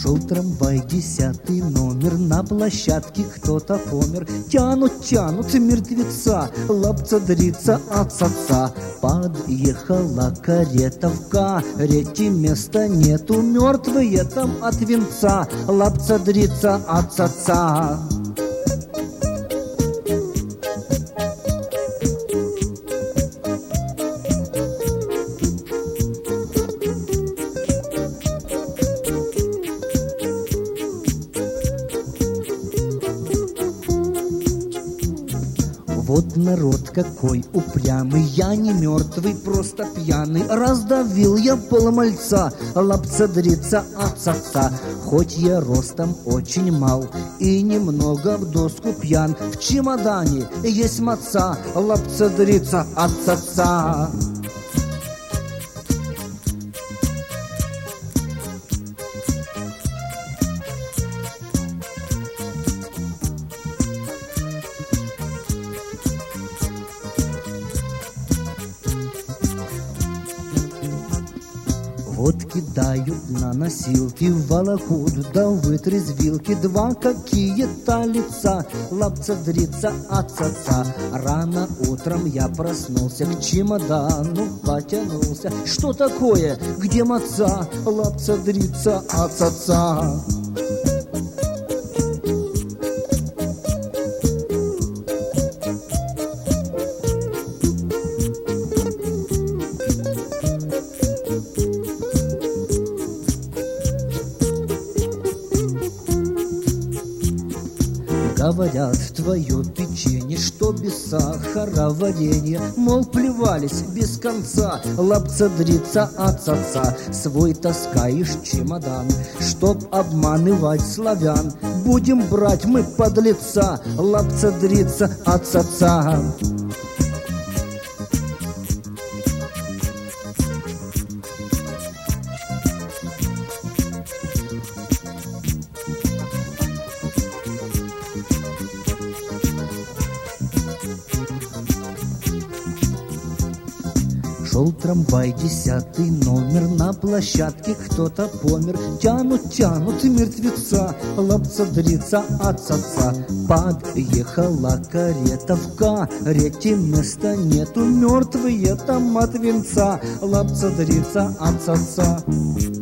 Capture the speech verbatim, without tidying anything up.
Шел трамвай, десятый номер, на площадке кто-то помер. Тянут, тянут мертвеца, лапца-дрица от отца. Подъехала карета, в карете места нету, мертвые там от венца, лапца-дрица от отца. Вот народ какой упрямый, я не мертвый, просто пьяный. Раздавил я полмальца, лапца-дрица от отца. Хоть я ростом очень мал и немного в доску пьян, в чемодане есть маца, лапца-дрица от отца. Вот кидают на носилки, волокут да вытрезвилки. Два какие-то лица, лапца-дрица от отца. Рано утром я проснулся, к чемодану потянулся. Что такое? Где маца? Лапца-дрица от отца. Говорят, твое печенье, что без сахара варенье, мол, плевались без конца, лапца-дрица от отца. Свой таскаешь чемодан, чтоб обманывать славян. Будем брать мы подлеца, лапца-дрица от отца. Шел трамвай, десятый номер, на площадке кто-то помер. Тянут, тянут мертвеца, лапца-дрица от отца. Подъехала карета, в карете места нету, мертвые там от венца, лапца-дрица от отца.